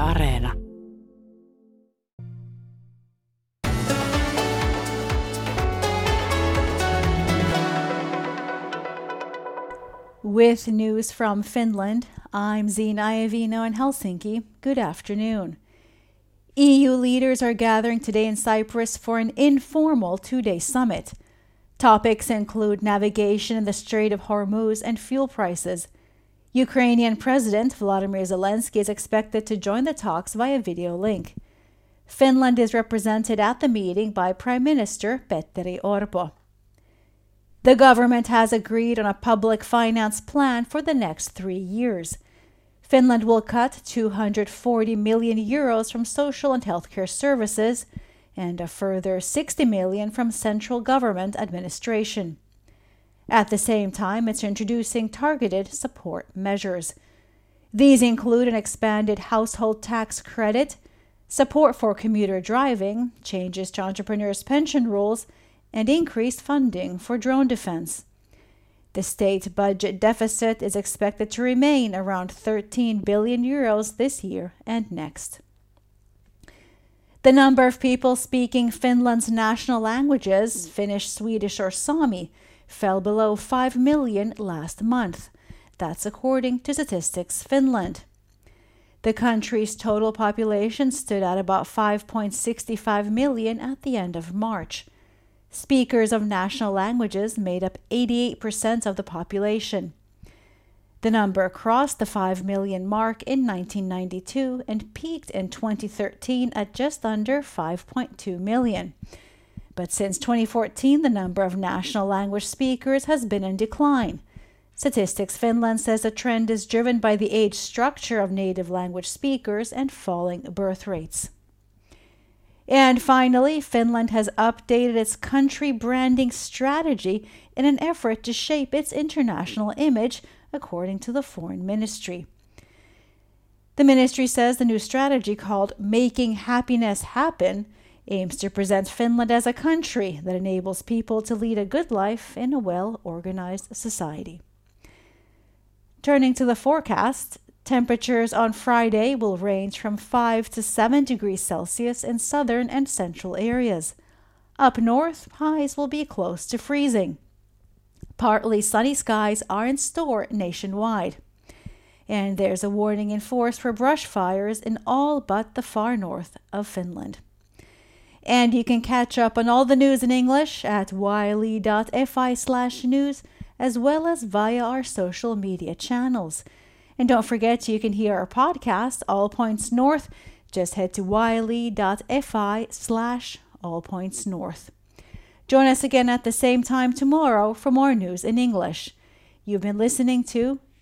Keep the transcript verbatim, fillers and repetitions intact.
Areena. With news from Finland, I'm Zina Iovino in Helsinki. Good afternoon. E U leaders are gathering today in Cyprus for an informal two-day summit. Topics include navigation in the Strait of Hormuz and fuel prices. Ukrainian President Volodymyr Zelensky is expected to join the talks via video link. Finland is represented at the meeting by Prime Minister Petteri Orpo. The government has agreed on a public finance plan for the next three years. Finland will cut two hundred forty million euros from social and healthcare services and a further sixty million from central government administration. At the same time, it's introducing targeted support measures. These include an expanded household tax credit, support for commuter driving, changes to entrepreneurs' pension rules, and increased funding for drone defense. The state budget deficit is expected to remain around thirteen billion euros this year and next. The number of people speaking Finland's national languages, Finnish, Swedish, or Sami, fell below five million last month. That's according to Statistics Finland. The country's total population stood at about five point six five million at the end of March. Speakers of national languages made up eighty-eight percent of the population. The number crossed the five million mark in nineteen ninety-two and peaked in twenty thirteen at just under five point two million. But since twenty fourteen, the number of national language speakers has been in decline. Statistics Finland says the trend is driven by the age structure of native language speakers and falling birth rates. And finally, Finland has updated its country branding strategy in an effort to shape its international image, according to the Foreign Ministry. The ministry says the new strategy, called Making Happiness Happen, aims to present Finland as a country that enables people to lead a good life in a well-organized society. Turning to the forecast, temperatures on Friday will range from five to seven degrees Celsius in southern and central areas. Up north, highs will be close to freezing. Partly sunny skies are in store nationwide. And there's a warning in force for brush fires in all but the far north of Finland. And you can catch up on all the news in English at yle.fi slash news, as well as via our social media channels. And don't forget, you can hear our podcast, All Points North. Just head to yle.fi slash All Points North. Join us again at the same time tomorrow for more news in English. You've been listening to